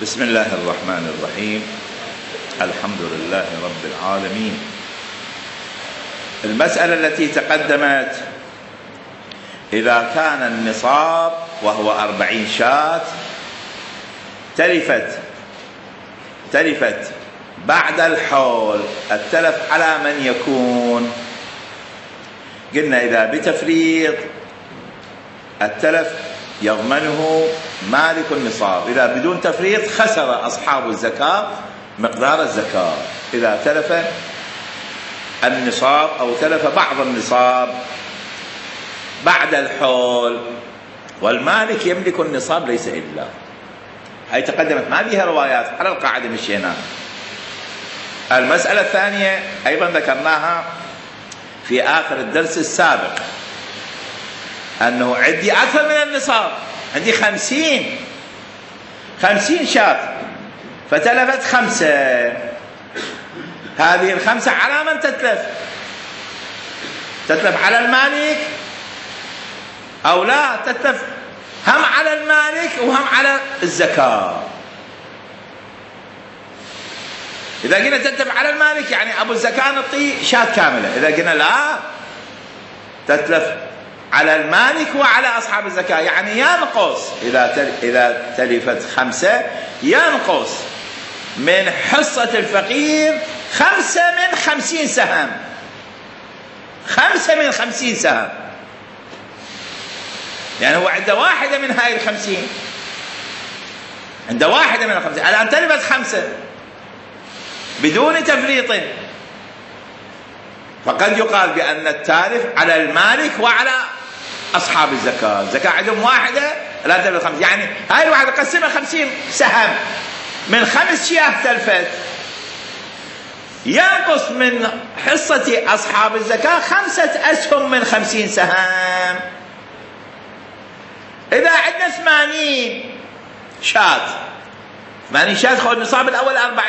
بسم الله الرحمن الرحيم. الحمد لله رب العالمين. المسألة التي تقدمت: إذا كان النصاب وهو 40 شاة تلفت بعد الحول، التلف على من يكون؟ قلنا إذا بتفريط التلف يضمنه مالك النصاب، إذا بدون تفريط خسر أصحاب الزكاة مقدار الزكاة. إذا تلف النصاب أو تلف بعض النصاب بعد الحول والمالك يملك النصاب ليس إلا. هي تقدمت ما بها روايات، على القاعدة مشينا. المسألة الثانية أيضا ذكرناها في آخر الدرس السابق، أنه عندي أكثر من النصاب، عندي 50 شاة فتلفت 5. هذه ال5 على من تتلف؟ تتلف على المالك أو لا؟ تتلف هم على المالك وهم على الزكاة. إذا قلنا تتلف على المالك يعني أبو الزكاة نعطيه شاة كاملة. إذا قلنا لا، تتلف على المالك وعلى أصحاب الزكاة، يعني ينقص. إذا تلفت 5 ينقص من حصة الفقير 5 من 50 سهم. 5 من 50 سهم، يعني هو عنده واحدة من هاي 50، عنده واحدة من 50. الآن تلفت 5 بدون تفريط، فقد يقال بأن التالف على المالك وعلى أصحاب الزكاة. الزكاة عندهم واحدة، لا تلفت 5، يعني هاي الواحدة قسمها 50 سهم، من 5 شياه تلفت ينقص من حصة أصحاب الزكاة 5 أسهم من 50 سهم. إذا عندنا 80 شاة، 80 شاة خذ النصاب الأول 40،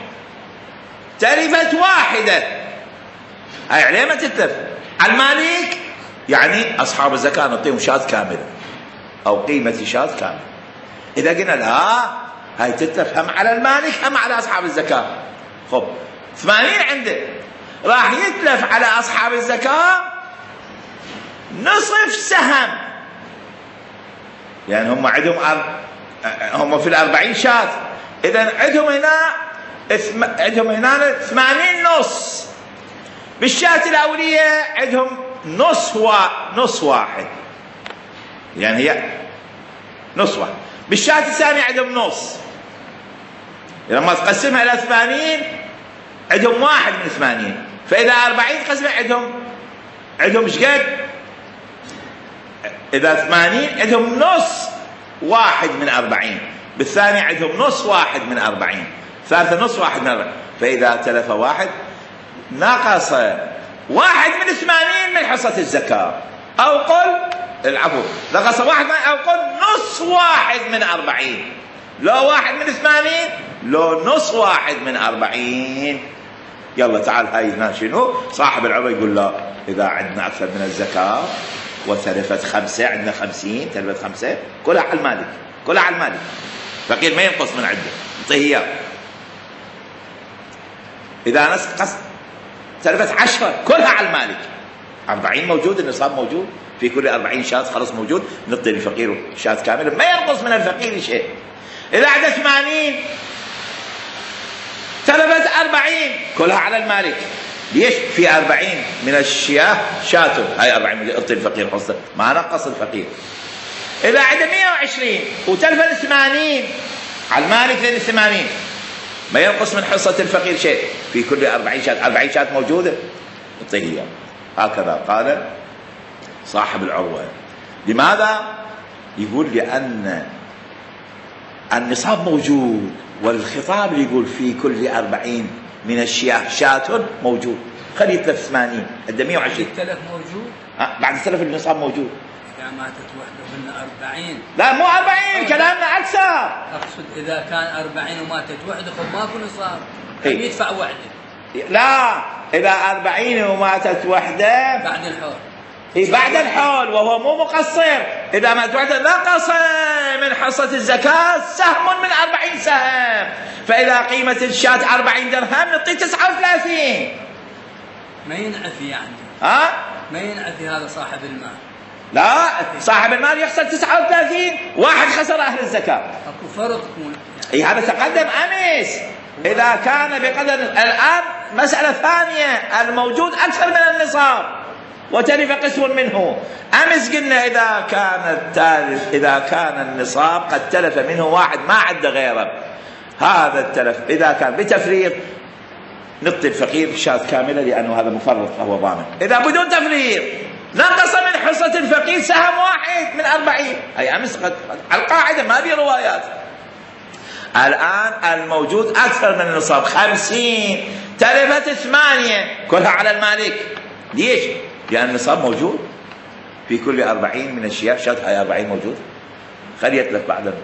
تلفت واحدة، هاي عليه ما تتلف. على المالك يعني أصحاب الزكاة نعطيهم شاة كاملة أو قيمة شاة كاملة. إذا قلنا لا، هاي تتلف هم على المالك هم على أصحاب الزكاة. خب 80 عنده، راح يتلف على أصحاب الزكاة نصف سهم، يعني هم عندهم هم في 40 شاة، إذا عندهم هنا 80 نص. بالشاة الأولية عندهم نص واحد، يعني هي نص واحد. بالشاة الثانية عندهم نص. لما تقسمها إلى 80 عندهم 1 من 80. فإذا 40 تقسمها عندهم ايش قد؟ إذا 80 عندهم نص 1 من 40. بالثانية عندهم نص 1 من 40. ثالثة نص 1 من 40. فإذا تلف واحد نقص 1 من 80 من حصة الزكاة، أو قل العفو، نقص 1 أو قل نص 1 من 40. لو 1 من 80 لو نص 1 من 40. يلا تعال، هاي هنا شنو؟ صاحب العروة يقول لا، إذا عندنا أكثر من الزكاة وتلفت 5، عندنا 50 تلفت 5، كلها على المالك، كلها على المالك. فقير ما ينقص من عنده، يعطيه إياه. إذا نقص تلفت 10 كلها على المالك. 40 موجود، النصاب موجود، في كل 40 شاة خلص موجود، نعطي الفقير شاة كاملة ما ينقص من الفقير شيء. إذا عنده 80 تلفت 40 كلها على المالك. ليش؟ في 40 من الشياه شاته، هاي 40 يعطي الفقير حصة، ما نقص الفقير. إذا عنده 120 وتلفت 80 على المالك، لين 80 ما ينقص من حصة الفقير شيء، في كل 40 شاة، 40 شاة موجودة يعطيه إياه. هكذا قال صاحب العروة. لماذا؟ يقول لأن النصاب موجود، والخطاب يقول في كل 40 من الشياه شاة موجود. خلي يتلف 80 عنده 120. التلف موجود؟ بعد التلف النصاب موجود. إذا ماتت وحده من 40. لا مو 40، كلامنا أكثر. أقصد إذا كان 40 وماتت وحده خب ماكو نصاب، يدفع وحده. لا، إذا 40 وماتت وحده بعد الحول. بعد الحول وهو مو مقصر، إذا مالت وحدة نقص من حصة الزكاة سهم من 40 سهم. فإذا قيمة الشاة 40 درهم نعطيه 39. ما ينعفي يعني. ما ينعفي هذا صاحب المال. لا، صاحب المال يخسر 39، واحد خسر أهل الزكاة. اكو فرق يكون. اي هذا تقدم امس. اذا كان بقدر الان مسألة ثانية، الموجود اكثر من النصاب وتلف قسم منه. امس قلنا اذا كان النصاب قد تلف منه واحد ما عنده غيره، هذا التلف اذا كان بتفريط نعطي الفقير شاة كاملة لانه هذا مفرط فهو ضامن. اذا بدون تفريط نقص من حصة الفقير سهم واحد من 40. اي امس القاعدة ما في روايات. الآن الموجود أكثر من النصاب 50، تلفت 8 كلها على المالك. ليش؟ لأن النصاب موجود في كل 40 من الشياه شاة، هاي 40 موجود، خلي يتلف بعد.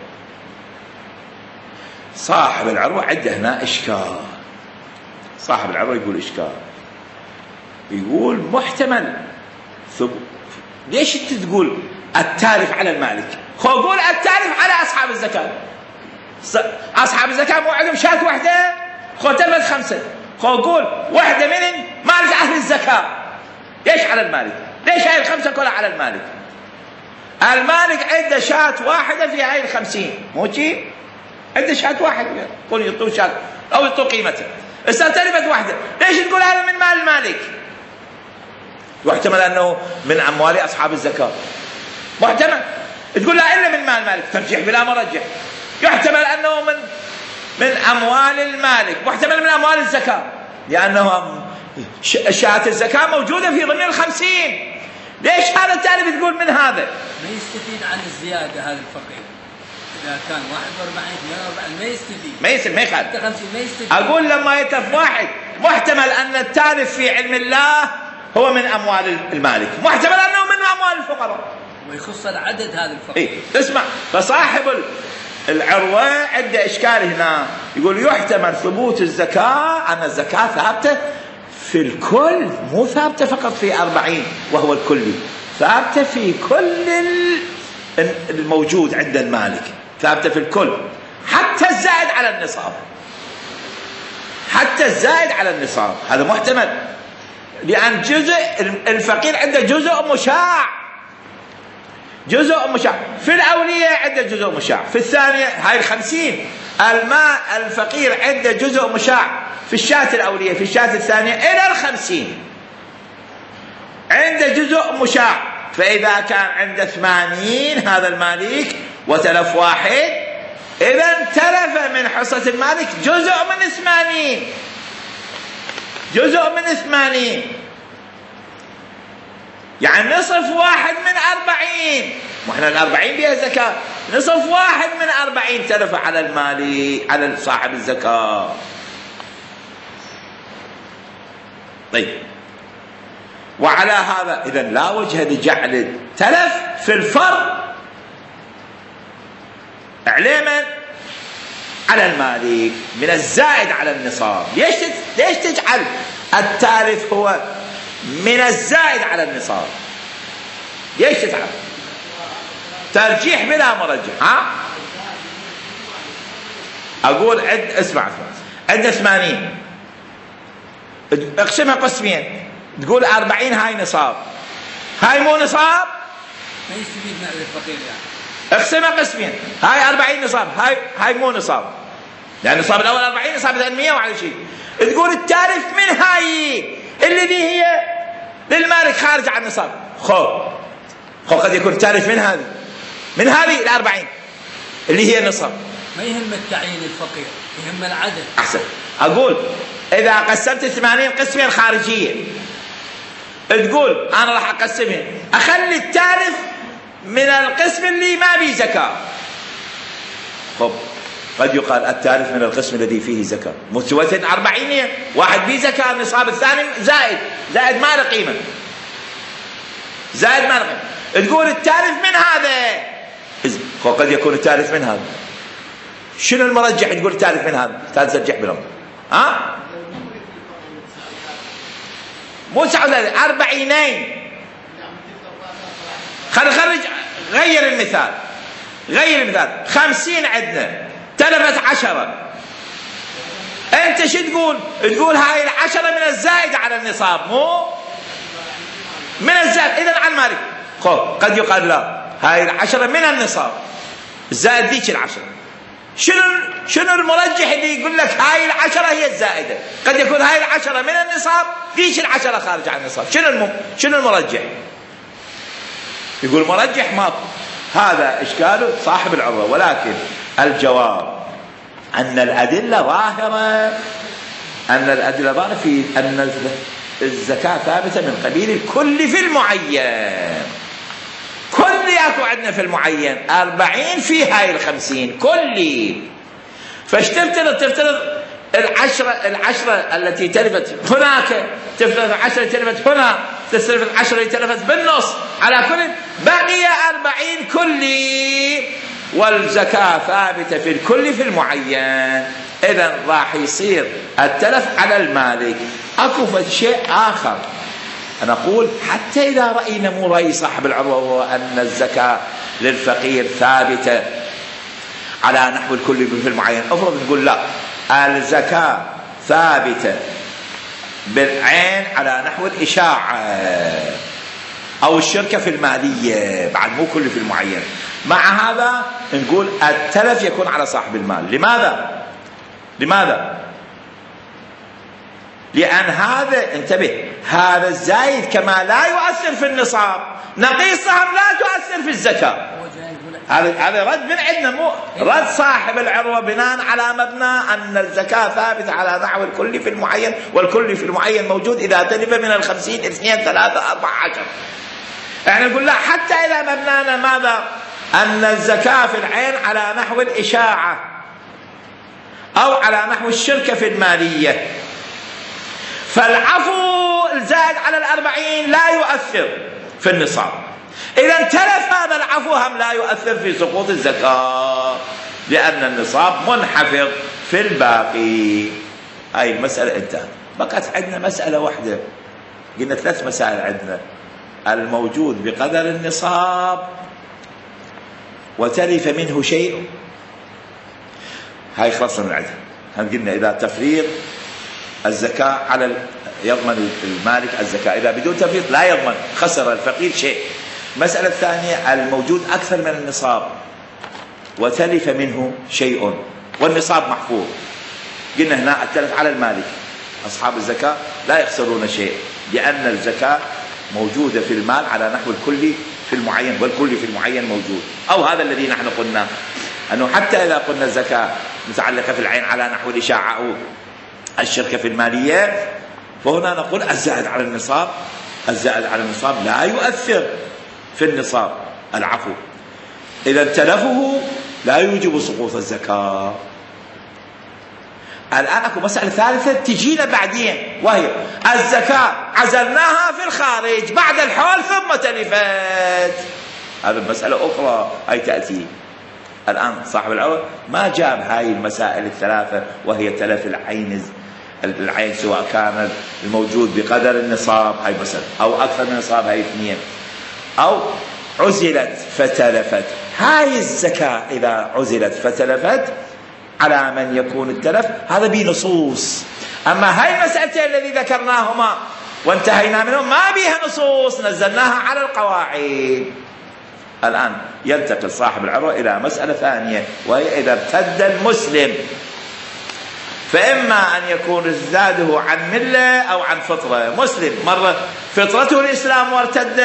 صاحب العروة عنده هنا إشكال. صاحب العروة يقول إشكال، يقول محتمل ليش أنت تقول التالف على المالك؟ خو قول التالف على أصحاب الزكاة. أصحاب الزكاة مو عندهم شاة واحدة، خو تلفت 5، خو قول واحدة من مالك أهل الزكاة. ليش على المالك؟ ليش هاي 5 كلها على المالك؟ المالك عنده شاة واحدة في هاي 50، مو شي؟ عنده شاة واحدة، يقول يعطوه شاة أو يعطوه قيمته. هسه تلفت واحدة، ليش تقول هذا من مال المالك؟ واحتمل أنه من أموال أصحاب الزكاة، محتمل. تقول لا إلا من مال المالك، ترجيح بلا مرجح. يحتمل أنه من أموال المالك، محتمل من أموال الزكاة، لأنه شاة الزكاة موجودة في ضمن 50. ليش هذا التالف تقول من هذا؟ ما يستفيد عن الزيادة هذا الفقير. إذا كان 41 42 ما يستفيد. ما يخالف. 50 ما يستفيد. أقول لما يتلف واحد محتمل أن التالف في علم الله هو من أموال المالك، محتمل أنه من أموال الفقراء. ويخص العدد هذا الفقير. اسمع، فصاحب العروة عنده إشكال هنا، يقول يحتمل ثبوت الزكاة أن الزكاة ثابتة في الكل، مو ثابتة فقط في 40 وهو الكلي، ثابتة في كل الموجود عند المالك، ثابتة في الكل، حتى الزائد على النصاب، حتى الزائد على النصاب. هذا محتمل، لأن جزء الفقير عنده جزء مشاع، جزء مشاع في الأولية عنده جزء مشاع، في الثانية هاي 50 الماء الفقير عنده جزء مشاع في الشاة الأولية، في الشاة الثانية إلى 50 عنده جزء مشاع. فإذا كان عنده 80 هذا المالك وتلف واحد، إذا تلف من حصة المالك جزء من 80، جزء من 80، يعني نصف واحد من 40. وإحنا 40 بها زكاة، نصف واحد من 40 تلف على المالي، على صاحب الزكاة. طيب، وعلى هذا إذا لا وجه لجعل التلف في الفرض علما على المالك من الزائد على النصاب. ليش تجعل التالف هو من الزائد على النصاب؟ ليش تفعل؟ ترجيح بلا مرجح. أقول اسمع عندنا 80، اقسمها قسمين، تقول 40 هاي نصاب، هاي مو نصاب، ما يستفيد من الفقير يعني. اقسمها قسمين، هاي 40 نصاب، هاي مو نصاب، لأن النصاب الأول 40، نصاب 100 وعلى شيء. تقول التالف من هاي اللي دي هي للمالك خارج عن النصاب. خو قد يكون التالف من هذه ال 40 اللي هي النصاب. ما يهم التعيين الفقير، يهم العدد. أحسن. أقول إذا قسمت 80 قسمين خارجية، تقول أنا راح أقسمها، أخلي التالف من القسم اللي ما بيه زكاة. خب قد يقال التالف من القسم الذي فيه زكاة، متوسط 40، واحد بيه زكاة، النصاب الثاني زائد ما له قيمة، زائد ما له قيمة. تقول التالف من هذا، قد يكون التالف من هذا. شنو المرجح تقول التالف من هذا؟ التالف ترجح بلهم مو 39 40. خلينا نخرج غير المثال 50 عندنا تلفت 10. انت شو تقول هاي 10 من الزائد على النصاب، مو من الزائد. اذا عن مالك قد يقال لا، هاي 10 من النصاب الزائد ذيك 10. شنو المرجح اللي يقول لك هاي 10 هي الزائده؟ قد يكون هاي 10 من النصاب، ذيك 10 خارج عن النصاب. شنو المرجح؟ يقول مرجح ماكو. هذا اشكاله صاحب العروه، ولكن الجواب ان الادله ظاهره في ان الزكاه ثابته من قبيل الكل في المعين. كل ياكو عندنا في المعين 40 في هاي 50 كلي. فاش تفترض العشرة التي تلفت هناك، تفترض 10 تلفت هنا، تفترض 10 تلفت بالنص، على كل بقي 40 كلي، والزكاة ثابتة في الكل في المعين. إذن راح يصير التلف على المالك. أكو شيء آخر أنا أقول، حتى إذا رأينا مو رأي صاحب العروة هو أن الزكاة للفقير ثابتة على نحو الكل في المعين، أفرض نقول لا، الزكاة ثابتة بالعين على نحو الإشاعة أو الشركة في المالية، بعد مو كل في المعين. مع هذا نقول التلف يكون على صاحب المال. لماذا؟ لأن هذا، انتبه، هذا الزايد كما لا يؤثر في النصاب، نقيصهم لا تؤثر في الزكاة. هذا رد من عندنا، مو رد صاحب العروة بناء على مبنى أن الزكاة ثابتة على نحو الكل في المعين، والكل في المعين موجود إذا تلف من 50 2 3 14. يعني نقول لا، حتى إذا مبنانا ماذا؟ أن الزكاة في العين على نحو الإشاعة أو على نحو الشركة في المالية، فالعفو الزائد على 40 لا يؤثر في النصاب. إذا تلف هذا العفو هم لا يؤثر في سقوط الزكاة، لأن النصاب منحفظ في الباقي. هاي المسألة انتهت. بقت عندنا مسألة واحدة، قلنا 3 مسائل عندنا: الموجود بقدر النصاب، وتلف منه شيء. هاي خلصنا من عندها. قلنا إذا تفريط الزكاة على يضمن المالك الزكاة، إذا بدون تفريط لا يضمن، خسر الفقير شيء. المسألة الثانية: الموجود أكثر من النصاب وتلف منه شيء والنصاب محفوظ. قلنا هنا التلف على المالك، أصحاب الزكاة لا يخسرون شيء، لأن الزكاة موجودة في المال على نحو الكل في المعين، والكل في المعين موجود. أو هذا الذي نحن قلنا، أنه حتى إذا قلنا الزكاة متعلقة في العين على نحو الإشاعة أو الشركة في المالية، فهنا نقول الزائد على النصاب لا يؤثر في النصاب العفو. إذا تلفه لا يوجب سقوط الزكاة. الآن أكو مسألة ثالثة تجينا بعدين، وهي الزكاة عزلناها في الخارج بعد الحول ثم تلفت. هذه مسألة أخرى هي تأتي. الآن صاحب العروة ما جاب هاي المسائل الثلاثة، وهي تلف العين سواء كان الموجود بقدر النصاب، هاي مسألة، أو أكثر من النصاب، هاي 2، أو عزلت فتلفت. هاي الزكاة إذا عزلت فتلفت على من يكون التلف، هذا بنصوص. أما هاي المسألتين الذي ذكرناهما وانتهينا منهم ما بيها نصوص، نزلناها على القواعد. الآن ينتقل صاحب العروة إلى مسألة ثانية، وهي إذا ارتد المسلم، فإما أن يكون ارتداده عن ملة أو عن فطرة. مسلم مرة فطرته الإسلام وارتد،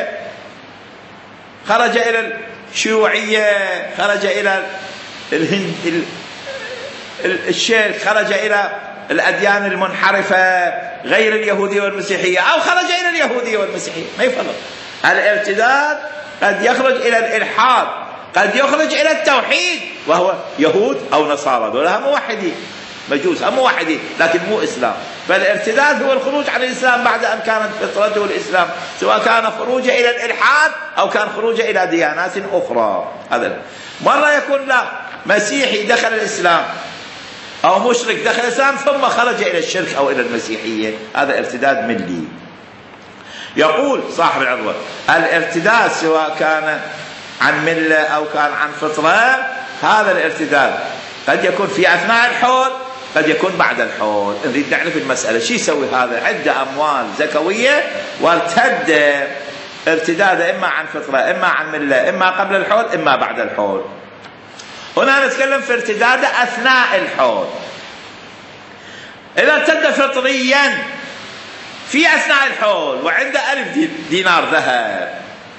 خرج إلى الشيوعية، خرج إلى الهند الشرك، خرج إلى الأديان المنحرفة غير اليهودية والمسيحية، أو خرج إلى اليهودية والمسيحية، ما يفرق. الارتداد قد يخرج إلى الإلحاد، قد يخرج إلى التوحيد، وهو يهود أو نصارى، دولها موحدين، مجوس هم موحدين لكن مو إسلام. فالارتداد هو الخروج عن الإسلام بعد أن كانت فطرته الإسلام، سواء كان خروج إلى الإلحاد أو كان خروج إلى ديانات أخرى. هذا مرة يكون لا مسيحي دخل الإسلام أو مشرك دخل الإسلام ثم خرج إلى الشرك أو إلى المسيحية، هذا ارتداد ملي. يقول صاحب العروة: الارتداد سواء كان عن ملة أو كان عن فطرة، هذا الارتداد قد يكون في أثناء الحول، قد يكون بعد الحول. نريد نعرف المسألة شو يسوي هذا. عنده أموال زكوية وارتد ارتداده إما عن فطرة إما عن ملة، إما قبل الحول إما بعد الحول. هنا نتكلم في ارتداده أثناء الحول. إذا ارتد فطريا في أثناء الحول وعنده 1000 دينار ذهب،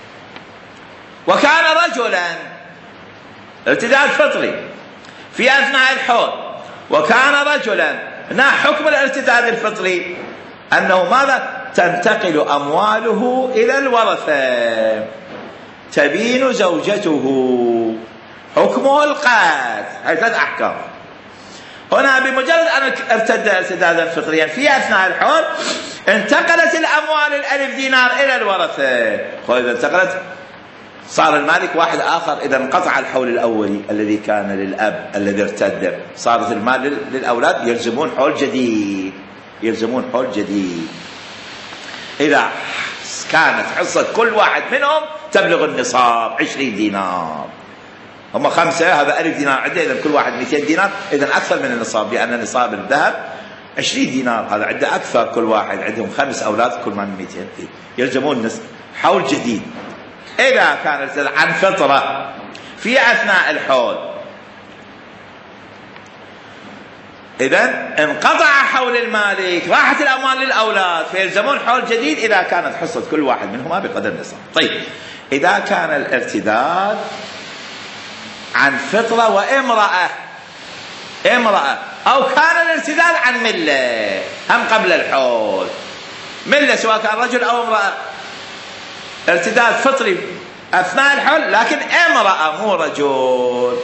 وكان رجلا، ارتداد فطري في أثناء الحول وكان رجلا، هنا حكم الارتداد الفطري أنه ماذا؟ تنتقل أمواله إلى الورثة، تبين زوجته، حكمه القتل. هاي 3 أحكام. هنا بمجرد أن ارتد ارتدادا فطريا في أثناء الحول انتقلت الأموال 1000 دينار إلى الورثة. وإذا انتقلت صار المالك واحد آخر. إذا انقطع الحول الأولي الذي كان للأب الذي ارتد، صارت المال للأولاد، يلزمون حول جديد، يلزمون حول جديد. إذا كانت حصة كل واحد منهم تبلغ النصاب 20 دينار، هم 5، هذا 1000 دينار عنده، إذا كل واحد 200 دينار، إذا أكثر من النصاب، لأن نصاب الذهب 20 دينار، هذا عنده أكثر، كل واحد عندهم 5 أولاد كل ما 200، يلزمون حول جديد. إذا كانت عن فطرة في أثناء الحول، إذن انقطع حول المالك، راحت الأموال للأولاد، فيلزمون حول جديد إذا كانت حصة كل واحد منهما بقدر نصاب. طيب، إذا كان الارتداد عن فطرة وامرأة، أو كان الارتداد عن ملة، هم قبل الحول، ملة سواء كان رجل أو امرأة، ارتداد فطري أثناء الحول لكن امرأة مو رجل،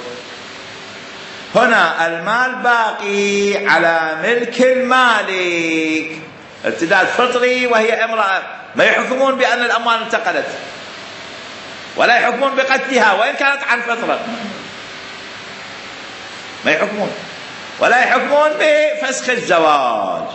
هنا المال باقي على ملك المالك. ارتداد فطري وهي امرأة، ما يحكمون بأن الأموال انتقلت، ولا يحكمون بقتلها وإن كانت عن فطرة، ما يحكمون، ولا يحكمون بفسخ الزواج.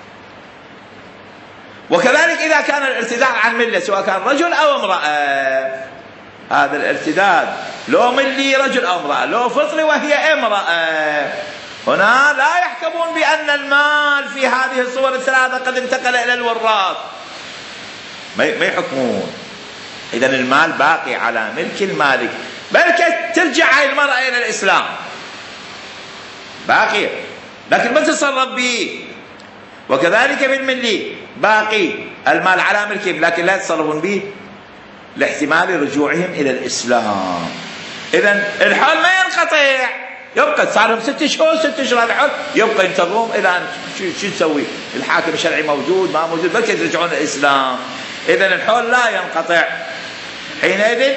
وكذلك إذا كان الارتداد عن ملة سواء كان رجل أو امرأة، هذا الارتداد لو ملي رجل أو امرأة، لو فطري وهي امرأة، هنا لا يحكمون بأن المال في هذه الصور الثلاثة قد انتقل إلى الوراث، ما يحكمون. إذن المال باقي على ملك المالك، بل ترجع هاي المرأة إلى الإسلام باقي، لكن ما تتصرف به. وكذلك بالملي باقي المال على ملكهم لكن لا يتصرفون به لاحتمال رجوعهم إلى الإسلام. إذن الحول ما ينقطع، يبقى صار لهم 6 شهور، 6 شهور هذا الحول يبقى ينتظرون إلى أن شو تسوي؟ الحاكم الشرعي موجود ما موجود، بل يرجعون الإسلام. إذن الحول لا ينقطع حينئذ.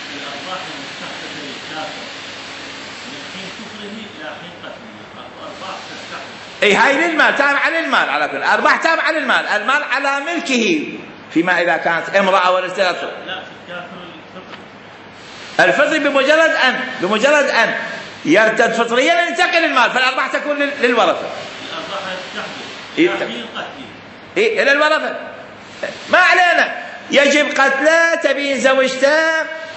اي هاي للمال، تابعة للمال، على كل الأرباح تابعة للمال، المال على ملكه فيما إذا كانت امرأة وارتدت. لا، الفطري بمجرد أن يرتد فطريا ينتقل المال، فالأرباح تكون للورثة. الأرباح إلى الورثة، ما علينا، يجب قتله، تبين زوجته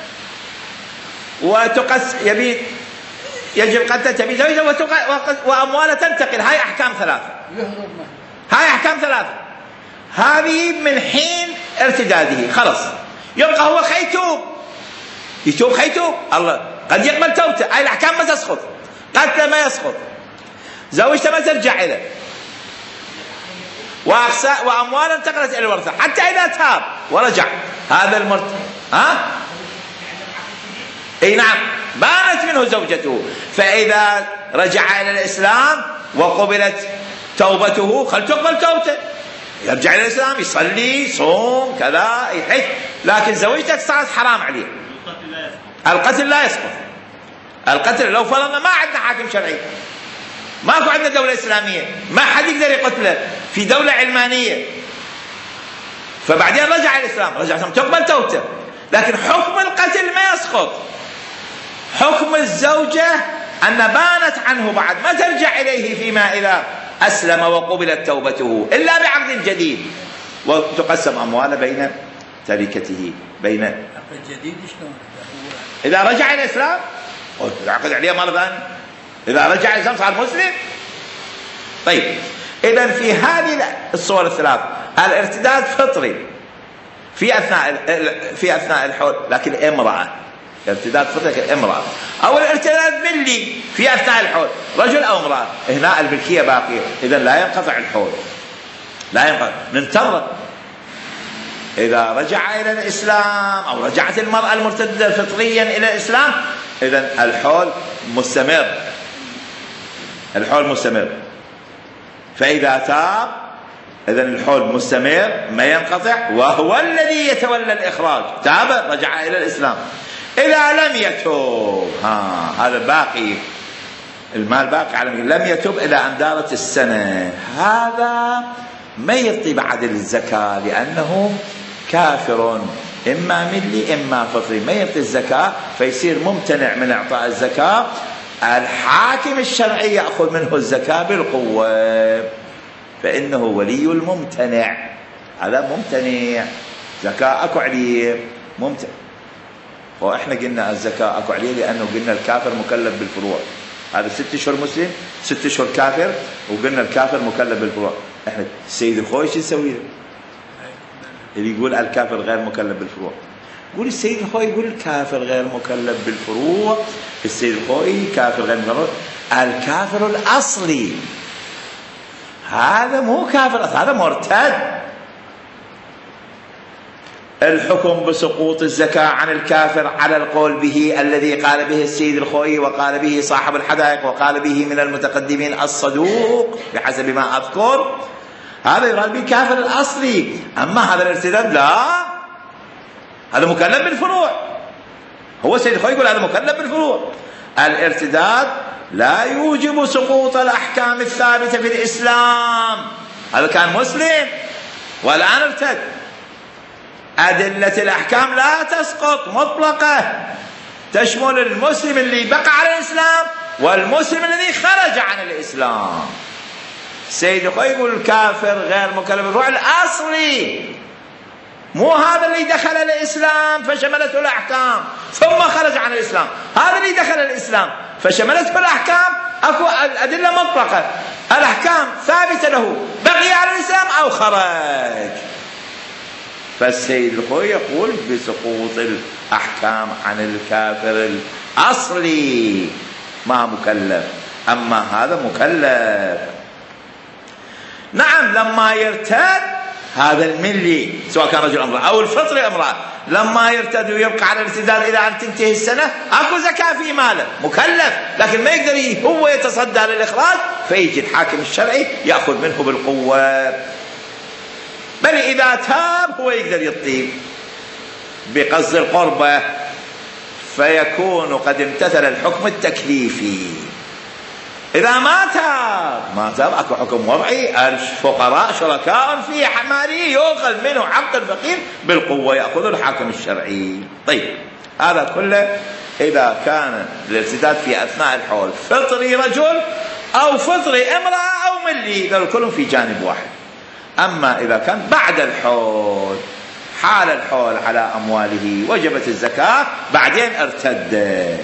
يجب قتله، تبين زوجته وأمواله تنتقل. هاي أحكام 3. هذه من حين ارتداده خلص، يبقى هو يتوب خيتوب، الله قد يقبل توبته، هاي الأحكام ما تسقط، قتله ما يسقط، زوجته ما ترجع إليه، وأمواله انتقلت إلى الورثة حتى إذا تاب ورجع هذا اي نعم بانت منه زوجته، فإذا رجع إلى الإسلام وقبلت توبته تقبل توبته، يرجع إلى الإسلام، يصلي، صوم، كذا، يحج، لكن زوجتك صارت حرام عليه. القتل لا يسقط. القتل لو فرضنا ما عندنا حاكم شرعي، ماكو عندنا دولة إسلامية، ما حد يقدر يقتله، في دولة علمانية، فبعدين رجع الإسلام تقبل توبته، لكن حكم القتل ما يسقط. حكم الزوجة أن بانت عنه بعد ما ترجع إليه فيما إذا أسلم وقبلت توبته إلا بعقد جديد، وتقسم أمواله بين تركته بين عقد جديد. شلون إذا رجع إلى الإسلام يعقد عليه مرة ثانية. إذا رجع إلى الإسلام صار مسلم. طيب إذن في هذه الصور الثلاث الارتداد فطري في أثناء الحول لكن امرأة، ارتداد فطري لكن امرأة، أو الارتداد ملي في أثناء الحول رجل أو امرأة، هنا الملكية باقية، إذن لا ينقطع الحول، لا ينقطع، ننتظر إذا رجع إلى الإسلام أو رجعت المرأة المرتدة فطريا إلى الإسلام إذن الحول مستمر، الحول مستمر. فإذا تاب إذن الحول مستمر ما ينقطع، وهو الذي يتولى الإخراج، تاب رجع إلى الإسلام. إذا لم يتوب هذا باقي، المال باقي على لم يتوب إلى أن دارت السنة، هذا ما يعطي بعد الزكاة لأنه كافر إما ملي إما فطري، ما يعطي الزكاة فيصير ممتنع من إعطاء الزكاة. الحاكم الشرعي يأخذ منه الزكاة بالقوة فإنه ولي الممتنع، هذا ممتنع، زكاة أكو عليه ممتنع. وإحنا قلنا الزكاة أكو عليه لأنه قلنا الكافر مكلف بالفروع، هذا 6 أشهر مسلم 6 أشهر كافر، وقلنا الكافر مكلف بالفروع. إحنا السيد الخوي شو يسوي له؟ اللي يقول الكافر غير مكلف بالفروع، يقول السيد الخوي يقول الكافر غير مكلف بالفروع، السيد الخوي كافر غير مكلف، الكافر الأصلي هذا مو كافر، هذا مرتد. الحكم بسقوط الزكاة عن الكافر على القول به الذي قال به السيد الخوي وقال به صاحب الحدائق وقال به من المتقدمين الصدوق بحسب ما أذكر، هذا يراد به الكافر الأصلي. أما هذا الارتداد لا، هذا مكلف بالفروع، هو السيد الخوي يقول هذا مكلف بالفروع. الارتداد لا يوجب سقوط الأحكام الثابتة في الإسلام، هذا كان مسلم والآن ارتد، أدلة الأحكام لا تسقط مطلقة، تشمل المسلم اللي بقى على الإسلام والمسلم الذي خرج عن الإسلام. السيد الخوي يقول الكافر غير مكلف بالفروع الأصلي، مو هذا اللي دخل الإسلام فشملته الأحكام ثم خرج عن الإسلام، هذا اللي دخل الإسلام فشملته الأحكام، أكو أدلة مطلقة، الأحكام ثابتة له بقي على الإسلام أو خرج. فالسيد الخوي يقول بسقوط الأحكام عن الكافر الأصلي ما مكلف، أما هذا مكلف. نعم لما يرتد هذا الملي سواء كان رجل امرأة أو الفطري امرأة، لما يرتد ويبقى على الارتداد إلى أن تنتهي السنة أكو زكاة في ماله، مكلف لكن ما يقدر هو يتصدى للإخراج، فيجي الحاكم الشرعي يأخذ منه بالقوة، بل إذا تاب هو يقدر يطيب بقصد القربة فيكون قد امتثل الحكم التكليفي. إذا ما تاب أكو حكم وضعي، الفقراء شركاء في حماله يؤخذ منه حق الفقير بالقوة يأخذ الحاكم الشرعي. طيب هذا كله إذا كان الارتداد في أثناء الحول فطري رجل أو فطري امرأة أو ملي، ذلك كلهم في جانب واحد. أما إذا كان بعد الحول، حال الحول على أمواله وجبت الزكاة بعدين ارتد،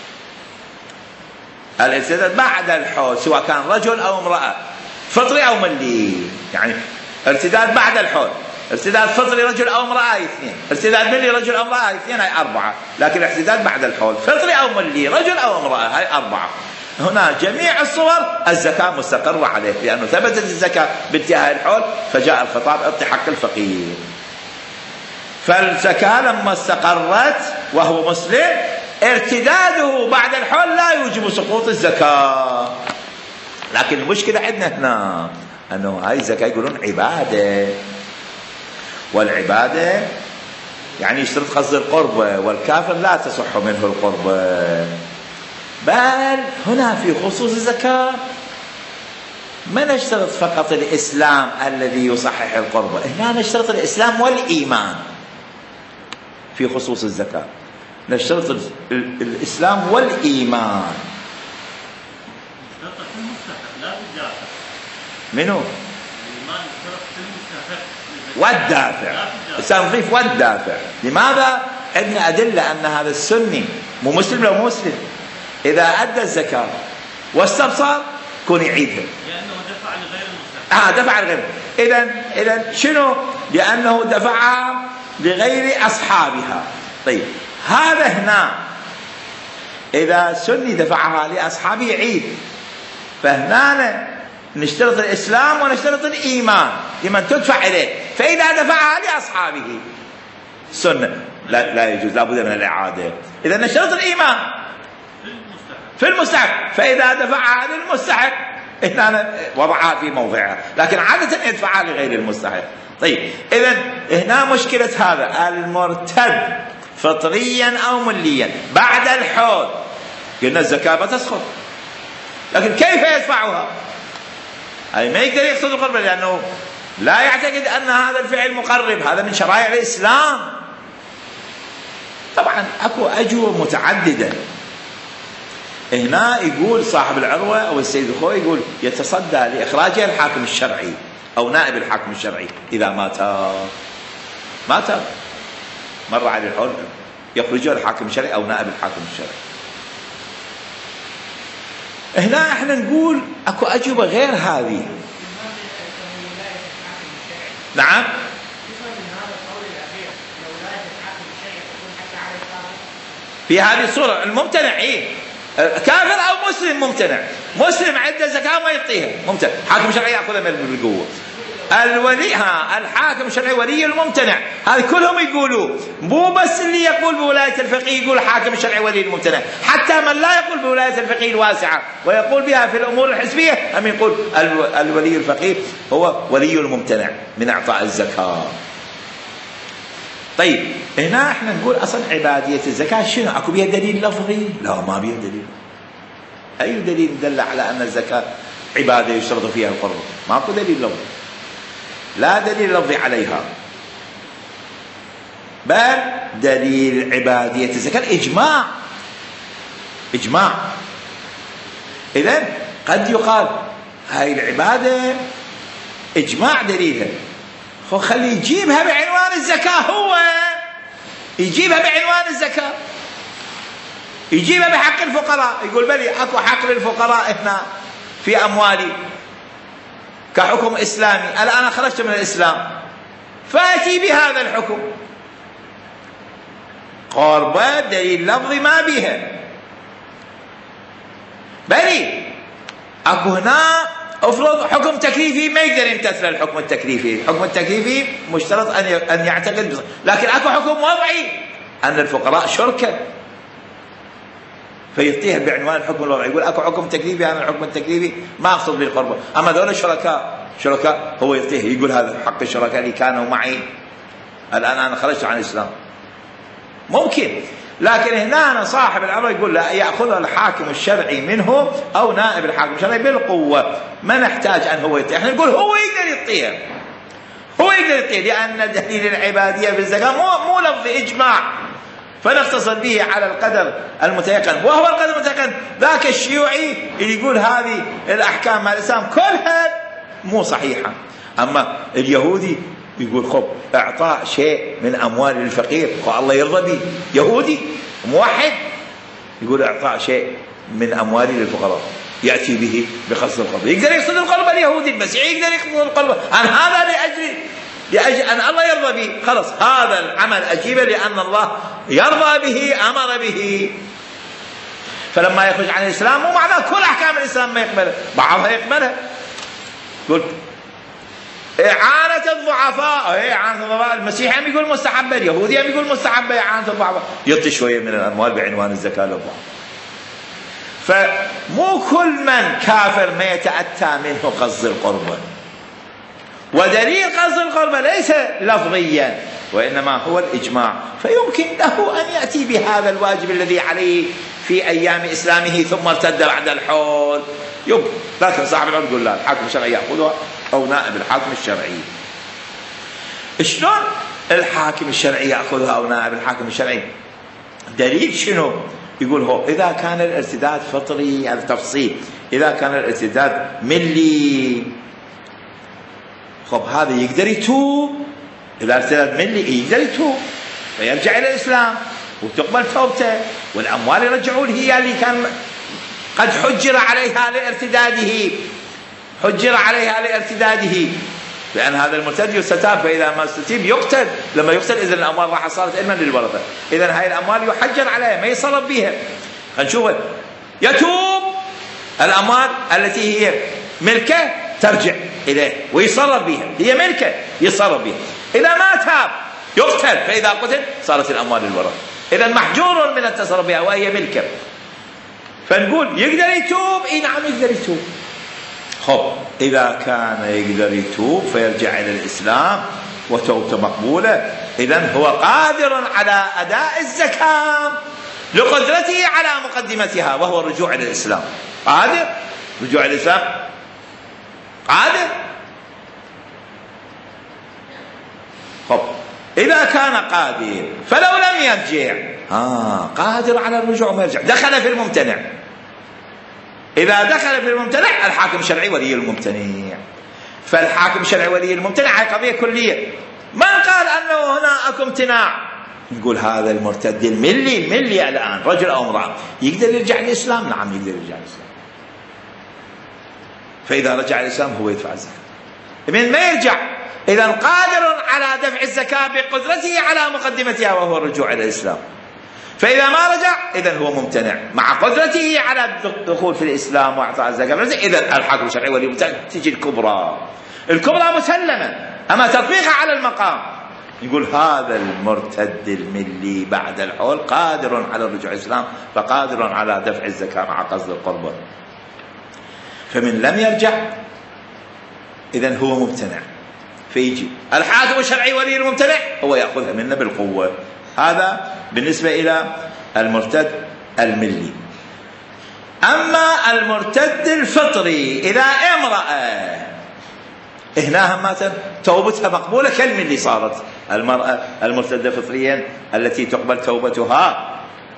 الارتداد بعد الحول سواء كان رجل أو امرأة فطري أو ملي، يعني ارتداد بعد الحول، ارتداد فطري رجل أو امرأة 2، ارتداد ملي رجل أو امرأة 2 هاي 4، لكن الارتداد بعد الحول فطري أو ملي رجل أو امرأة هاي 4. هنا جميع الصور الزكاة مستقرة عليه لأنه ثبتت الزكاة بانتهاء الحول فجاء الخطاب اعطي حق الفقير. فالزكاة لما استقرت وهو مسلم ارتداده بعد الحول لا يوجب سقوط الزكاة، لكن المشكلة عندنا هنا أنه هاي الزكاة يقولون عبادة، والعبادة يعني يشترط قصد القربة، والكافر لا تصح منه القربة. بل هنا في خصوص الزكاة ما نشترط فقط الإسلام الذي يصحح القربة، هنا نشترط الإسلام والإيمان. في خصوص الزكاة نشترط الإسلام والإيمان. منو؟ والدافع، سنضيف والدافع. لماذا؟ عندنا أدلة أن هذا السني مو مسلم لو مسلم، إذا أدى الزكاة واستبصر كون يعيدها لأنه دفع لغير المستحق. دفع لغير. إذا شنو؟ لأنه دفعها لغير أصحابها. طيب هذا هنا إذا سني دفعها لأصحابه يعيد، فهنا نشترط الإسلام ونشترط الإيمان لمن تدفع إليه، فإذا دفعها لأصحابه سنة لا يجوز، لا بد من الإعادة. إذا نشترط الإيمان في المستحق، فإذا دفعها للمستحق هنا وضعها في موضعها، لكن عادة يدفعها لغير المستحق. طيب إذا هنا مشكلة هذا المرتد فطريا أو مليا بعد الحول، قلنا الزكاة بتسقط، لكن كيف يدفعها؟ أي ما يقدر يقصد القرب، لأنه لا يعتقد أن هذا الفعل مقرب، هذا من شرائع الإسلام. طبعا أكو أجوبة متعددة. هنا يقول صاحب العروة أو السيد الخوي يقول يتصدى لإخراجها الحاكم الشرعي أو نائب الحاكم الشرعي إذا مات مر عليه الحول يخرجه الحاكم الشرعي أو نائب الحاكم الشرعي. هنا احنا نقول اكو أجوبة غير هذه. نعم في هذه الصورة الممتنع كافر أو مسلم ممتنع، مسلم عنده زكاة ما يعطيها ممتنع، حاكم شرعي يأخذها بالقوة. الولي الحاكم الشرعي ولي الممتنع، هذا كلهم يقولوا، مو بس اللي يقول بولاية الفقيه يقول الحاكم الشرعي ولي الممتنع، حتى من لا يقول بولاية الفقيه الواسعة ويقول بها في الأمور الحسبية هم يقول الولي الفقيه هو ولي الممتنع من إعطاء الزكاة. طيب هنا احنا نقول اصلا عبادية الزكاة شنو؟ اكو بها دليل لفظي؟ لا ما بها دليل. اي دليل دل على ان الزكاة عبادة يشترط فيها القرب؟ ماكو دليل لفظي، لا دليل لفظي عليها، بل دليل عبادية الزكاة إجماع. إذن قد يقال هاي العبادة إجماع دليلها، خلي يجيبها بعنوان الزكاة، هو يجيبها بعنوان الزكاة، يجيبها بحق الفقراء، يقول بلي أكو حق للفقراء هنا في أموالي كحكم إسلامي، الآن خرجت من الإسلام فأتي بهذا الحكم. قربة دليل لفظي ما بها، بلي أكو هنا افرض حكم تكليفي ما يقدر يمتثل الحكم التكليفي، الحكم التكليفي مشترط أن يعتقد، لكن أكو حكم وضعي أن الفقراء شركة فيعطيها بعنوان الحكم الوضعي، يقول أكو حكم تكليفي، أنا الحكم التكليفي ما أقصد بالقربة، أما ذولا شركاء هو يعطيه، يقول هذا حق الشركاء اللي كانوا معي الآن أنا خرجت عن الإسلام ممكن. لكن هنا صاحب الأمر يقول لا، يأخذها الحاكم الشرعي منه أو نائب الحاكم الشرعي بالقوة، ما نحتاج أن هو يعطيها، احنا نقول هو يقدر يعطيها، لأن دليل العبادية في الزكاة مو لفظ إجماع، فنختصر به على القدر المتيقن، وهو القدر المتيقن ذاك الشيوعي اللي يقول هذه الأحكام مع الإسلام كلها مو صحيحة. أما اليهودي يقول خب اعطاء شيء من اموال الفقير والله يرضى به، يهودي موحد يقول اعطاء شيء من اموالي للفقراء ياتي به بقصد القلب، يقدر يقصد القلب اليهودي، المسيحي يقدر يقصد القلب، ان هذا لاجل ان الله يرضى به، خلص هذا العمل اجيبه لان الله يرضى به، امر به. فلما يخرج عن الاسلام مو معناه كل احكام الاسلام ما يقبلها، بعضها يقبلها. قلت إعانة الضعفاء، إعانة الضعفاء، المسيحي هم يقول مستحبة، اليهودي هم يقول مستحبة إعانة الضعفاء، يعطي شوية من الأموال بعنوان الزكاة للضعفاء. فمو كل من كافر ما يتأتى منه قصد القربة، ودليل قصد القربة ليس لفظيا وإنما هو الإجماع، فيمكن له أن يأتي بهذا الواجب الذي عليه في أيام إسلامه ثم ارتد بعد الحول، يمكن. لكن صاحب العلم يقول لا، الحاكم الشرعي يأخذها أو نائب الحاكم الشرعي. شلون الحاكم الشرعي يأخذها أو نائب الحاكم الشرعي؟ دليل شنو؟ يقول هو إذا كان الارتداد فطري، هذا تفصيل، إذا كان الارتداد ملي خب هذا يقدر يتوب، إذا ارتداد ملي يقدر يتوب فيرجع إلى الإسلام وتقبل توبته، والأموال يرجعون هي اللي كان قد حجر عليها لارتداده، لأن هذا المرتد يستتاب، فإذا ما استتيب يقتل. لما يقتل إذن الأموال راح صارت علما للورثة، إذن هاي الأموال يحجر عليها ما يصرف بها. نشوف يتوب، الأموال التي هي ملكه ترجع إليه ويصرف بها، هي ملكه يصرف بها. إذا ما تاب يقتل، فإذا قتل صارت الأموال للورثة، إذن محجور من التصرف بها وهي ملكه. فنقول يقدر يتوب، نعم يقدر يتوب. خب إذا كان يقدر يتوب فيرجع إلى الإسلام وتوبته مقبولة، إذن هو قادر على أداء الزكاة لقدرته على مقدمتها، وهو الرجوع إلى الإسلام. قادر رجوع إلى الإسلام، قادر. خب إذا كان قادر فلو لم يرجع، قادر على الرجوع وما يرجع، دخل في الممتنع. إذا دخل في الممتنع الحاكم الشرعي ولي الممتنع، فالحاكم الشرعي ولي الممتنع هي قضية كلية. من قال أنه هنا أكو امتناع؟ نقول هذا المرتد الملي الآن رجل أو امرأة يقدر يرجع للإسلام، نعم يقدر يرجع للإسلام. فإذا رجع للإسلام هو يدفع الزكاة. من ما يرجع إذا قادر على دفع الزكاة بقدرته على مقدمتها، وهو الرجوع إلى الإسلام. فإذا ما رجع إذن هو ممتنع مع قدرته على الدخول في الإسلام وإعطاء الزكاة. إذن الحاكم الشرعي ولي الممتنع تجي الكبرى مسلمة، أما تطبيقها على المقام يقول هذا المرتد الملي بعد الحول قادر على الرجوع إلى الإسلام، فقادر على دفع الزكاة مع قصد القربة. فمن لم يرجع إذن هو ممتنع، فيجي الحاكم الشرعي ولي الممتنع هو يأخذها منا بالقوة. هذا بالنسبة إلى المرتد الملي. أما المرتد الفطري، إذا امرأة هنا همات توبتها مقبولة كالملي، صارت المرأة المرتدة فطريا التي تقبل توبتها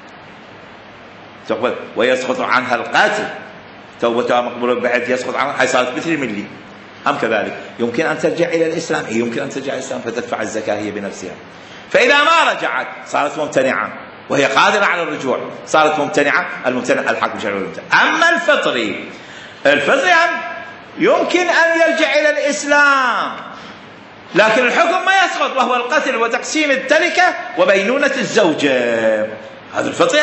تقبل ويسقط عنها القاتل، توبتها مقبولة بحيث يسقط عنها، هي صارت مثل الملي. هم كذلك يمكن أن ترجع إلى الإسلام، يمكن أن ترجع إلى الإسلام فتدفع الزكاة هي بنفسها. فإذا ما رجعت صارت ممتنعة وهي قادرة على الرجوع، صارت ممتنعة، الممتنع الحاكم الشرعي الممتنع. أما الفطري يمكن أن يرجع إلى الإسلام لكن الحكم ما يسقط، وهو القتل وتقسيم التركة وبينونة الزوجة. هذا الفطري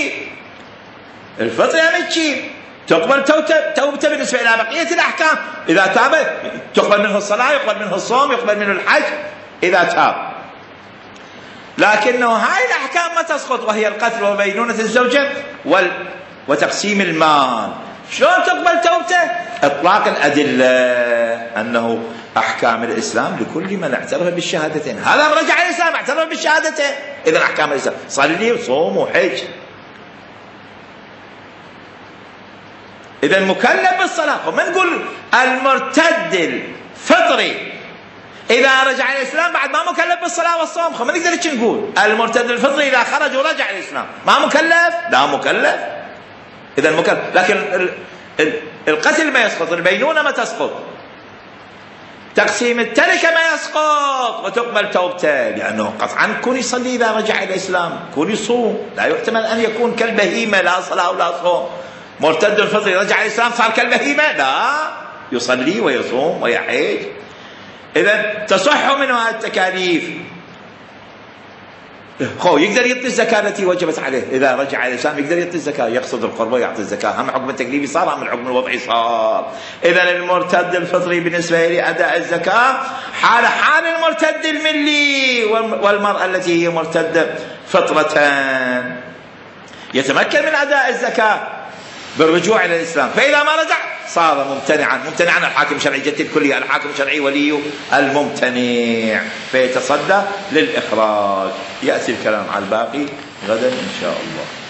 أمتشي تقبل توبته بالنسبة إلى بقية الأحكام. إذا تاب تقبل منه الصلاة، يقبل منه الصوم، يقبل منه الحج إذا تاب. لكنه هاي الأحكام ما تسقط، وهي القتل وبينونة الزوجة وتقسيم المال. شلون تقبل توبته؟ إطلاق الأدلة أنه أحكام الإسلام لكل من اعترف بالشهادتين. هذا رجع الإسلام اعترف بالشهادتين، إذن أحكام الإسلام صلي وصوم وحج. إذن مكلف بالصلاة. وما نقول المرتد الفطري إذا رجع الإسلام بعد ما مكلف بالصلاة والصوم، ما نقدر نقول المرتد الفطري إذا خرج ورجع الإسلام ما مكلف، لا مكلف. إذا مكلف، لكن القتل ما يسقط، البينونة ما تسقط، تقسيم التركة ما يسقط، وتقبل توبته، لأنه قطعا كون يصلي إذا رجع إلى الإسلام، كون يصوم، لا يحتمل أن يكون كالبهيمة لا صلاة ولا صوم. مرتد الفطري رجع الإسلام صار كالبهيمة، لا، يصلي ويصوم ويحج. إذا تصح منه التكاليف. يقدر يعطي الزكاة التي وجبت عليه إذا رجع إلى الإسلام، يقدر يعطي الزكاة، يقصد القربة يعطي الزكاة. هم حكم التكليفي صار، هم الحكم الوضعي صار. إذا المرتد الفطري بالنسبة لأداء الزكاة حال المرتد الملي، والمرأة التي هي مرتدة فطرة يتمكن من أداء الزكاة بالرجوع إلى الإسلام. فإذا ما رجع صار ممتنعا الحاكم الشرعي جد الكلية، الحاكم الشرعي ولي الممتنع، فيتصدى للإخراج. يأتي الكلام على الباقي غدا إن شاء الله.